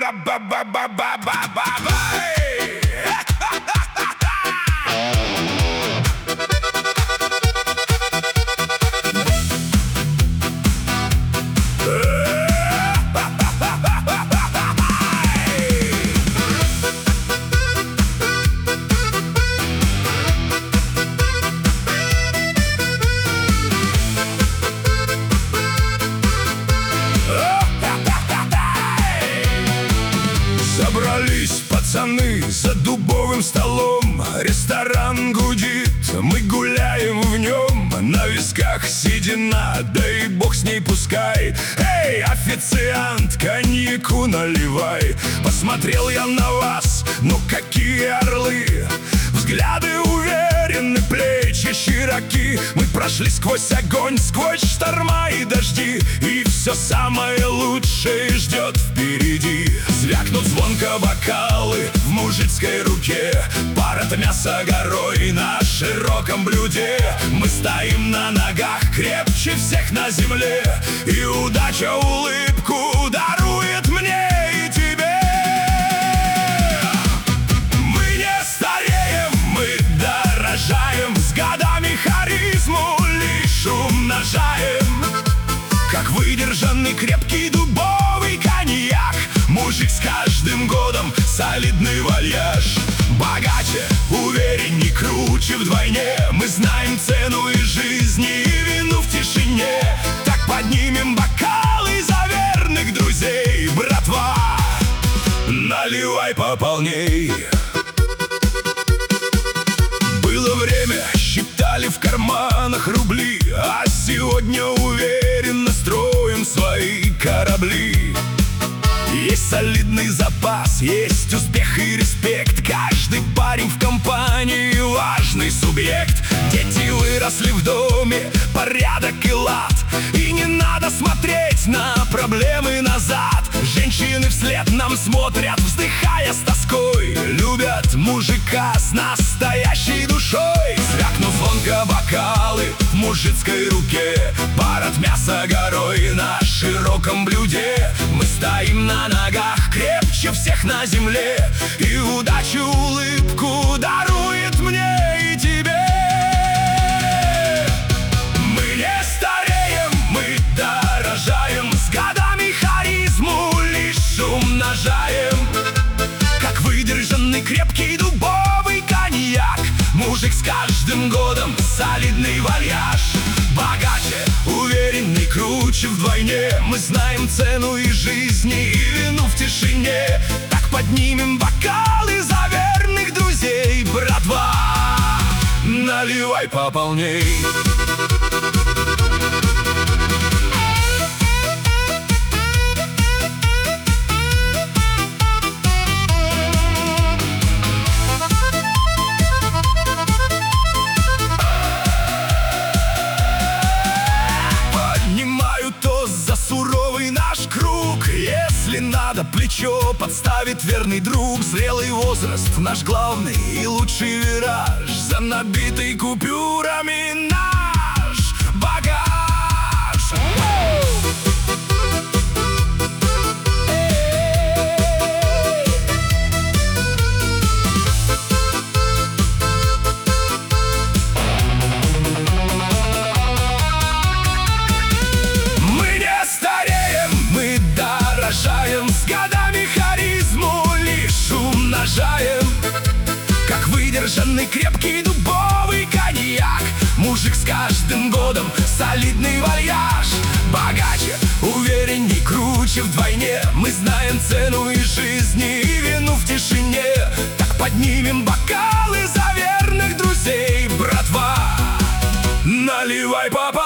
Собрались пацаны за дубовым столом, ресторан гудит, мы гуляем в нем. На висках седина, да и бог с ней пускай. Эй, официант, коньяку наливай. Посмотрел я на вас, ну какие орлы. Взгляды уверены, плечи широки. Мы прошли сквозь огонь, сквозь шторма и дожди, и все самое лучшее ждет впереди. Звякнут звонко бокалы в мужицкой руке, пар-то мяса горой на широком блюде. Мы стоим на ногах крепче всех на земле, и удача улыбку дарует мне и тебе. Мы не стареем, мы дорожаем, с годами харизму лишь умножаем. Как выдержанный крепкий дубовый коньяк, мужик с каждым годом солидный вальяж. Богаче, уверенней, круче вдвойне. Мы знаем цену и жизни, и вину в тишине. Так поднимем бокалы за верных друзей, братва. Наливай пополней. Было время, считали в карманах рубли, а сегодня уверенно строим свои корабли. Есть солидный запас, есть успех и респект. Каждый парень в компании важный субъект. Дети выросли в доме, порядок и лад, и не надо смотреть на проблемы назад. Женщины вслед нам смотрят, вздыхая с тоской. Любят мужика с настоящей душой. Звякнув звонко бокалы в мужицкой руке, пар от мяса горой на широком блюде. Мы стоим на ногах крепче всех на земле, и удачу улыбку дарует мне и тебе. Мы не стареем, мы дорожаем, с годами харизму лишь умножаем. Как выдержанный крепкий дубовый коньяк, мужик с каждым годом солидный вальяж. Богаче, уверенный, круче вдвойне. Мы знаем цену и жизни, и вину в тишине. Так поднимем бокалы за верных друзей, братва. Наливай пополней. Если надо, плечо подставит верный друг. Зрелый возраст, наш главный и лучший вираж. За набитый купюрами наш багаж. С годами харизму лишь умножаем. Как выдержанный крепкий дубовый коньяк, мужик с каждым годом солидный вальяж. Богаче, уверенней, круче вдвойне. Мы знаем цену и жизни, и вину в тишине. Так поднимем бокалы за верных друзей, братва. Наливай, папа.